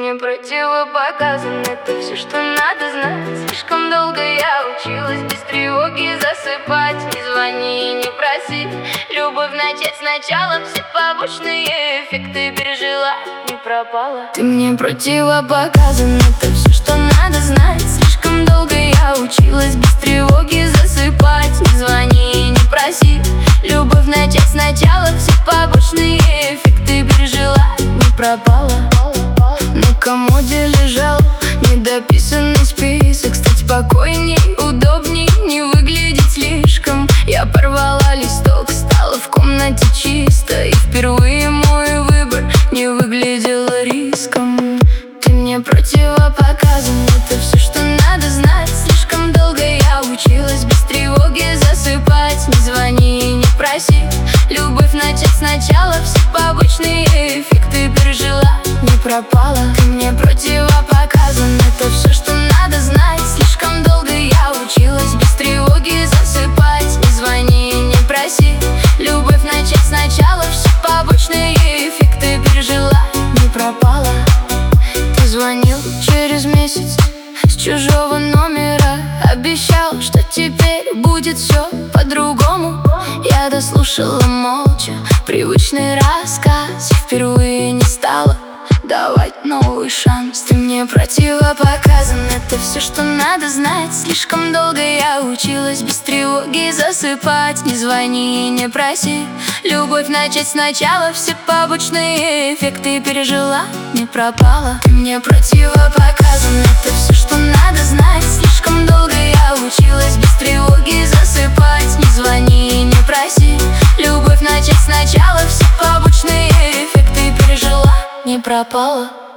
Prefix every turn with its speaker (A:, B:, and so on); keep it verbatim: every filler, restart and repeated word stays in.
A: мне противопоказан, это все, что надо знать. Слишком долго я училась без тревоги засыпать. Не звони и не проси, любовь начать сначала. Все побочные эффекты пережила, не пропала. Ты мне противопоказан, это все, что надо знать. Слишком долго я училась без тревоги засыпать. Не звони и не проси, любовь начать сначала. Все побочные эффекты пережила, не пропала. На комоде лежал недописанный список. Стать спокойней, удобней, не выглядеть слишком. Я порвала листок, стало в комнате чисто. И впервые мой выбор не выглядел риском. Ты мне противопоказан, это все, что надо знать. Слишком долго я училась без тревоги засыпать. Не звони и не проси, любовь начать сначала. Все побочные эффекты пережила, не пропала. Ты мне противопоказан, это все, что надо знать. Слишком долго я училась без тревоги засыпать. Не звони и не проси, любовь начать сначала. Все побочные эффекты пережила, не пропала. Ты звонил через месяц с чужого номера, обещал, что теперь будет все по-другому. Я дослушала молча привычный рассказ и впервые не стала давать новый шанс. Ты мне противопоказан, это все, что надо знать. Слишком долго я училась без тревоги засыпать. Не звони и не проси, любовь начать сначала. Все побочные эффекты пережила, не пропала. Ты мне противопоказан, это все, что надо знать. Слишком долго я училась без тревоги засыпать. Не звони и не проси, любовь начать сначала. Все побочные эффекты пережила, не пропала.